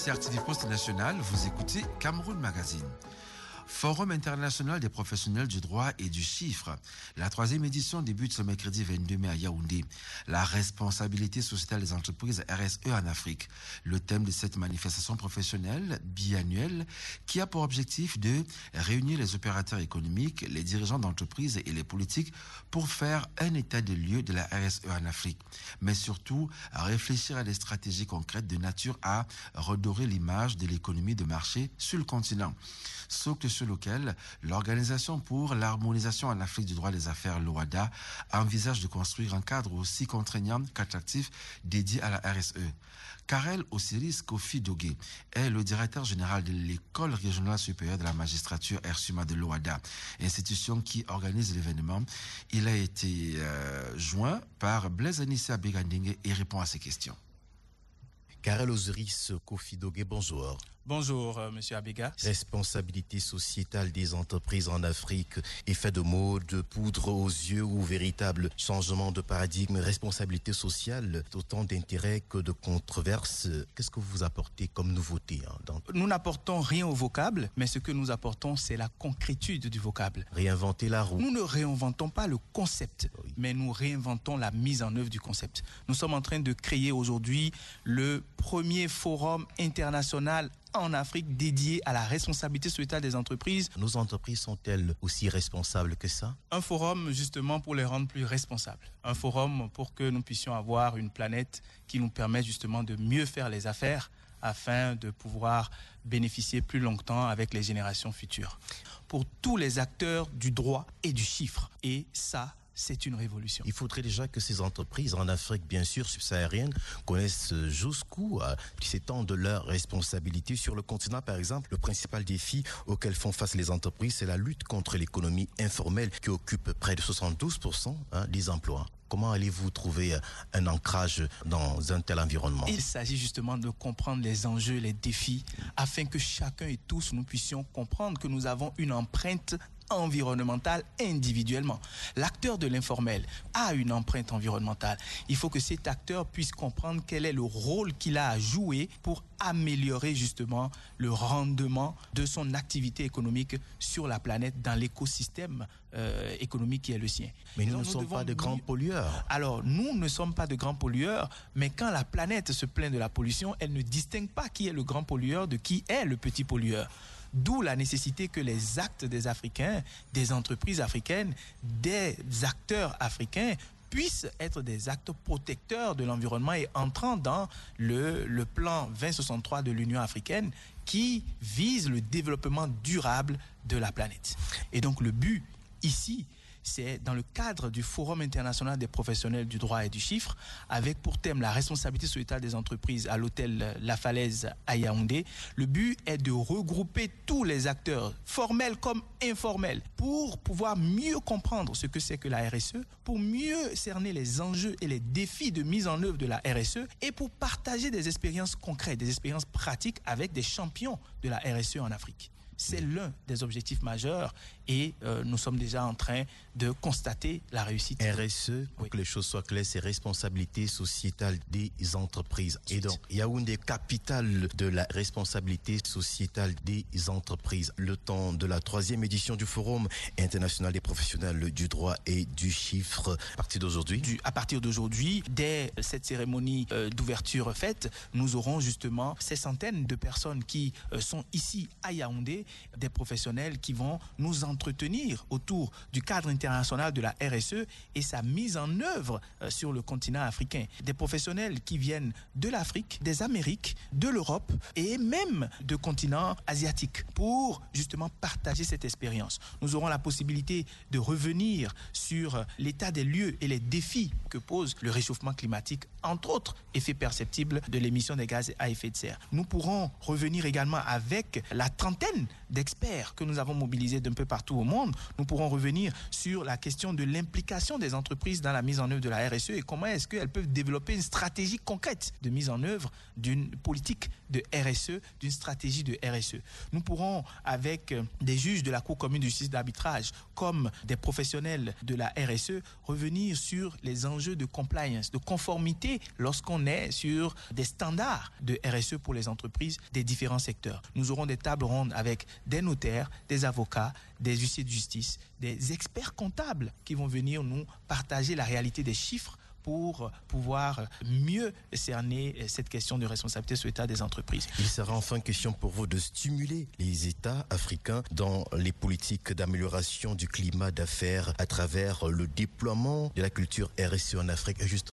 c'est RTV Post National, vous écoutez Cameroun Magazine. Forum international des professionnels du droit et du chiffre. La 3e édition débute ce mercredi 22 mai à Yaoundé. La responsabilité sociétale des entreprises RSE en Afrique. Le thème de cette manifestation professionnelle biannuelle qui a pour objectif de réunir les opérateurs économiques, les dirigeants d'entreprises et les politiques pour faire un état des lieux de la RSE en Afrique. Mais surtout, à réfléchir à des stratégies concrètes de nature à redorer l'image de l'économie de marché sur le continent. Socle sur lequel l'Organisation pour l'harmonisation en Afrique du droit des affaires, l'OHADA, envisage de construire un cadre aussi contraignant qu'attractif dédié à la RSE. Karel Osiris Kofi Dogué est le directeur général de l'École régionale supérieure de la magistrature RSUMA de l'OHADA, institution qui organise l'événement. Il a été joint par Blaise Anissé Abegandenge et répond à ces questions. Karel Osiris Kofi Dogué, bonjour. Bonjour, Monsieur Abega. Responsabilité sociétale des entreprises en Afrique, effet de mode, poudre aux yeux ou véritable changement de paradigme, responsabilité sociale, autant d'intérêts que de controverses. Qu'est-ce que vous apportez comme nouveauté Nous n'apportons rien au vocable, mais ce que nous apportons, c'est la concrétude du vocable. Réinventer la roue. Nous ne réinventons pas le concept, mais nous réinventons la mise en œuvre du concept. Nous sommes en train de créer aujourd'hui le premier forum international en Afrique dédié à la responsabilité sociétale des entreprises. Nos entreprises sont-elles aussi responsables que ça? Un forum justement pour les rendre plus responsables. Un forum pour que nous puissions avoir une planète qui nous permette justement de mieux faire les affaires afin de pouvoir bénéficier plus longtemps avec les générations futures. Pour tous les acteurs du droit et du chiffre. Et ça, c'est une révolution. Il faudrait déjà que ces entreprises en Afrique, bien sûr, subsaharienne, connaissent jusqu'où s'étendent leurs responsabilités. Sur le continent, par exemple, le principal défi auquel font face les entreprises, c'est la lutte contre l'économie informelle qui occupe près de 72% des emplois. Comment allez-vous trouver un ancrage dans un tel environnement? Il s'agit justement de comprendre les enjeux, les défis, afin que chacun et tous nous puissions comprendre que nous avons une empreinte environnementale individuellement. L'acteur de l'informel a une empreinte environnementale. Il faut que cet acteur puisse comprendre quel est le rôle qu'il a à jouer pour améliorer justement le rendement de son activité économique sur la planète dans l'écosystème économique qui est le sien. Mais nous ne sommes pas de grands pollueurs. Alors, nous ne sommes pas de grands pollueurs, mais quand la planète se plaint de la pollution, elle ne distingue pas qui est le grand pollueur de qui est le petit pollueur. D'où la nécessité que les actes des Africains, des entreprises africaines, des acteurs africains puissent être des actes protecteurs de l'environnement et entrant dans le plan 2063 de l'Union africaine qui vise le développement durable de la planète. Et donc le but ici, c'est dans le cadre du Forum international des professionnels du droit et du chiffre, avec pour thème la responsabilité sociétale des entreprises à l'hôtel La Falaise à Yaoundé. Le but est de regrouper tous les acteurs, formels comme informels, pour pouvoir mieux comprendre ce que c'est que la RSE, pour mieux cerner les enjeux et les défis de mise en œuvre de la RSE et pour partager des expériences concrètes, des expériences pratiques avec des champions de la RSE en Afrique. C'est l'un des objectifs majeurs et nous sommes déjà en train de constater la réussite. RSE, pour que les choses soient claires, c'est responsabilité sociétale des entreprises. Et donc, Yaoundé, capitale de la responsabilité sociétale des entreprises. Le temps de la 3e édition du Forum international des professionnels du droit et du chiffre. À partir d'aujourd'hui? À partir d'aujourd'hui, dès cette cérémonie d'ouverture faite, nous aurons justement ces centaines de personnes qui sont ici à Yaoundé, des professionnels qui vont nous entretenir autour du cadre international de la RSE et sa mise en œuvre sur le continent africain. Des professionnels qui viennent de l'Afrique, des Amériques, de l'Europe et même de continents asiatiques pour justement partager cette expérience. Nous aurons la possibilité de revenir sur l'état des lieux et les défis que pose le réchauffement climatique, entre autres effets perceptibles de l'émission des gaz à effet de serre. Nous pourrons revenir également avec la trentaine d'experts que nous avons mobilisés d'un peu partout au monde. Nous pourrons revenir sur la question de l'implication des entreprises dans la mise en œuvre de la RSE et comment est-ce qu'elles peuvent développer une stratégie concrète de mise en œuvre d'une politique de RSE, d'une stratégie de RSE. Nous pourrons, avec des juges de la Cour commune de justice d'arbitrage, comme des professionnels de la RSE, revenir sur les enjeux de compliance, de conformité lorsqu'on est sur des standards de RSE pour les entreprises des différents secteurs. Nous aurons des tables rondes avec des notaires, des avocats, des huissiers de justice, des experts comptables qui vont venir nous partager la réalité des chiffres pour pouvoir mieux cerner cette question de responsabilité sociétale des entreprises. Il sera enfin question pour vous de stimuler les États africains dans les politiques d'amélioration du climat d'affaires à travers le déploiement de la culture RSE en Afrique.